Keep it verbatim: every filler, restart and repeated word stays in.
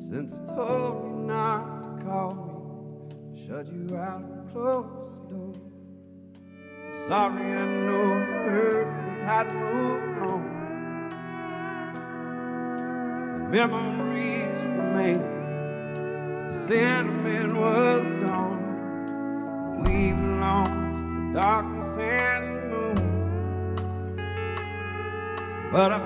Since I told you not to call me, shut you out and close the door. I'm sorry, I know I hurt, but I'd moved on. The memories remain, the sentiment was gone. We belonged to the darkness and the moon, but I